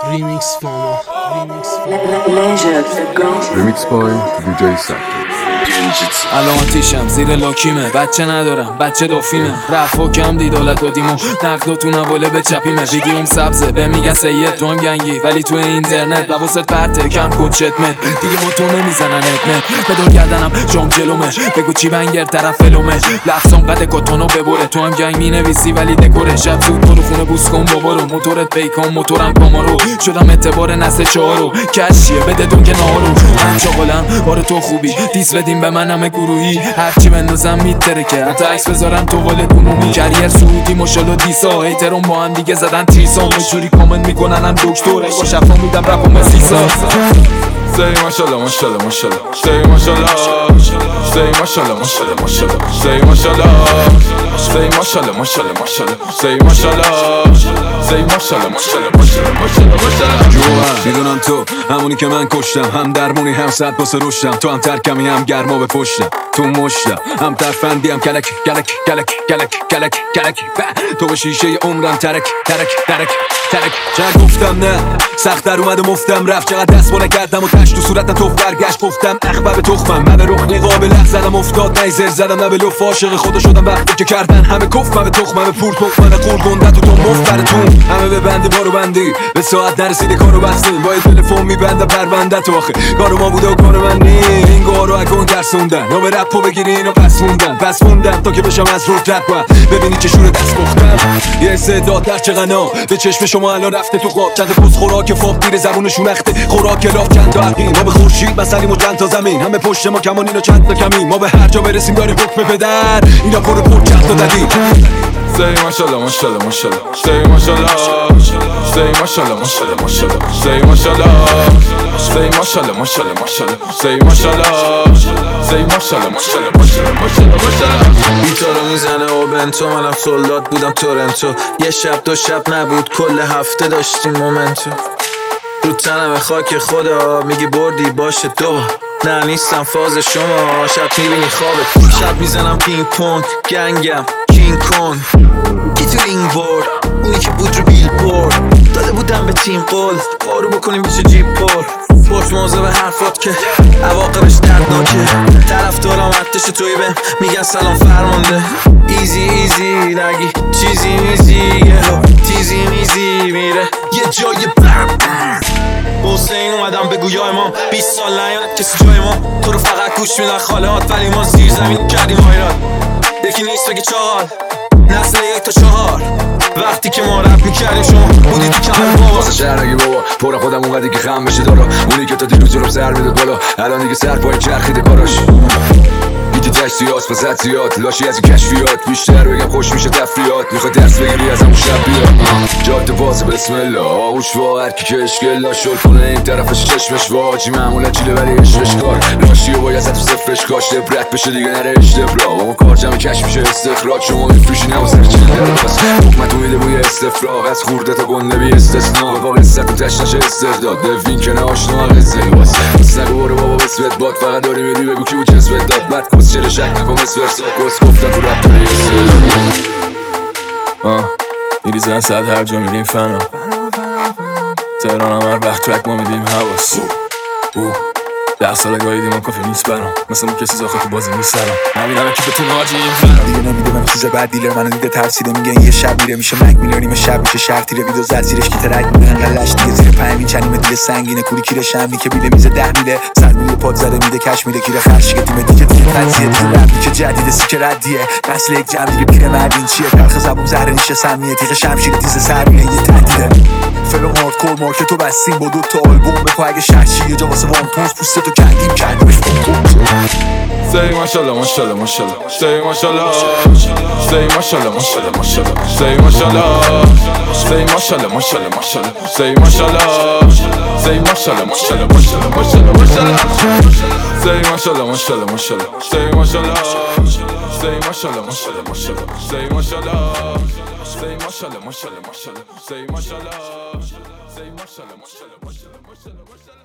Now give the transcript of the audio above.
Remix Fama. Remix by DJ Sato. الان آتیشم زیر لاکیمه، بچه ندارم بچه دافیمه، رفا کم دیدالت و دیمو نقد و تو نواله به چپیمه، ویدیوم سبزه به میگن سید تو هم گنگی ولی تو اینترنت لباست پرته کم کد شتمه، دیگه ما تو نمیزنن اتمه، بدار گردنم جام جلومه، بگو چی بنگر طرف فلومه، لفظام قد کتونو ببره، تو هم گنگ مینویسی ولی دکوره، شب زود برو خونه بوس کن بابا رو، موتورت پیکان موتورم کامارو، شدم اعتبار نسل چهارو، کشیه بده دون که نهارو، من چاقالم باره تو خوبی دیس بدیم به من همه گروهی، هرچی بندازم میترکه حتی عکس بذارم تو والت عمومی، کریر سعودی ماشالله دیسا، هیترون با هم دیگه زدن تریسا، مجوری کامنت میکنن هم دکتره، با شفا میدم رپو مسیسا. Say mashallah, mashallah, mashallah. Say mashallah. Say mashallah, mashallah, mashallah. Say mashallah. Say mashallah, mashallah, mashallah. Say mashallah. Say mashallah, mashallah, mashallah, mashallah, mashallah. جوان میدونم تو همونی که من کشتم، هم درمونی هم صد باسه رشتم، تو هم ترکمی هم گرما به پشتم، تو مشتم هم ترفندی هم کلک کلک کلک کلک کلک کلک، تو به شیشه عمرم ترک ترک ترک ترک. چند گفتم نه سخت در اومد و مفتم رفت، چقدر دست بالا کردم و تش تو صورتم توف برگشت گفتم اخبر تخمم، من به رخ نقاب لخ زدم افتاد نه زر زدم نه به لف عاشق خدا شدم وقتی که کردن همه کف، من به تخمم به پور تخم من قول گندت و تو مفت براتون همه به بند بارو بندی به ساعت نرسیده کارو بستیم، با تلفن میبندم پرونده تو آخه کارو ما بوده و کارو من نی، این گارو اگون ترسوندن نو به رپو بگیری اینو پس موندم تا که بشم از روت رد باید ببینی که شور دست بختم، یه استعداد در چه غنا به چشم شما الان رفته تو خواب، چند پوز خوراک فاق دیر زبونشون اخته خوراک لاف چند تا عقیم، ما به خورشید مسلیم و چند تا زمین، همه پشت ما کمانین و چند تا کمین، ما به هر جا برسیم داریم حکم پدر اینا پر چند تا ددیم. Say mashallah, mashallah, mashallah. Say mashallah. Say mashallah, mashallah, mashallah. Say mashallah. Say mashallah, mashallah, mashallah. Say mashallah. Say mashallah, mashallah, mashallah, mashallah, mashallah. بیتا رو میزنه و بنتو، منم سولداد بودم تورنتو، یه شب دو شب نبود کل هفته داشتیم مومنتو، رو تنم خاک خدا میگی بردی باشه دوبار، نه نیستم فاز شما، شب میبینی خوابت، شب میزنم پینگ پونگ گنگم کینگ کون، کی تو رینگ بورد اونی که بود رو بیل بورد، داده بودم به تیم قول بارو بکنیم بشه جیب پر، پشت موضوع به حرفات که عواقبش دردناکه، طرف دارم حتش توی بهم میگن سلام فرمانده، ایزی ایزی نگی چیزی میزی یهو تیزی میزی میره یه جای حسین اومدم بگو یا امام 20 سال نیاد کسی جای ما، تو رو فقط گوش میدن خالهات ولی ما زیر زمین کردیم وایرات، یکی نیست بگی چهار نسل 1 تا 4 وقتی که ما رپ میکردیم شما بودی تو کمر بابا، واسه شهر نگی بابا پر خودم اونقدی که خم بشه دارا، اونی که تا دیروز رو سر میده بالا الان دیگه سر پای چرخیده کاراش، بیتی تشتیات وسط زیاد لاشی از این کشفیات، بیشتر بگم خوش میشه تفریات، میخواد درس بگیری از همون شب بیاد، جاده بازه بسم الله آغوش وا هرکی که اشکل ناشل کنه این طرفش چشمش واجی معمولا چیله ولی عشقش کار لاشی و باید تو صفرش کاش لبرت بشه دیگه نره اشتبرا، با ما کار جمع کش میشه استخراج، شما میفروشی نوازر چیل درخواست حکمت میده بوی استفراغ از خورده تا گنده بی استثناء، با قصت و تشنش استرداد نوین که نه آشنا قصه باز بس نگو برو بابا بسوت باد فقط داری میدی بگو کی بود جسوت داد بعد کس چره شک نکن اسورسا کس گفتن تو رب داری میریزن صد هر جا میریم فنا، تهران هم هر وقت ترک ما میدیم حواس 10 سال گاهیدیم هم کافی نیست برام، مثل اون کسی زاخه تو بازی نیست سرم، همینم که بتون حاجی این فرم دیگه نمیده من چیز بعد دیلر منو دیده ترسیده میگه یه شب میره میشه مک میلیونیم شب میشه شهر تیره ویدیو زد زیرش کی ترک میده انقلش دیگه زیر 5 چنیم دیگه سنگینه کوری کیره شمی که بیله میزه 10 میله 100 میله پاد زده میده کش میده کیره خرش که تیم دیگه تنزیه دیگه رپ که جدید سیکه ردیه نسل یک جمع دیگه پیر مردین چیه تلخ زبون زهر نیشه سمیه تیغ شمشیر تیز سرمیه یه تهدیده فلو هاردکور مارکتو بستیم با 2 تا آلبوم بکو اگه شهر یه جا واسه وان پونز پوستتو کردیم کردیمش Say mashallah, mashallah, mashallah. Say mashallah. Say mashallah, mashallah, mashallah. Say mashallah. Say mashallah, mashallah, mashallah. Say mashallah. Say mashallah, mashallah, mashallah, mashallah, mashallah. Say mashallah, mashallah, mashallah. Say mashallah. Say mashallah, mashallah, mashallah. Say mashallah. Say mashallah, mashallah, mashallah. Say mashallah. Say mashallah, mashallah, mashallah, mashallah.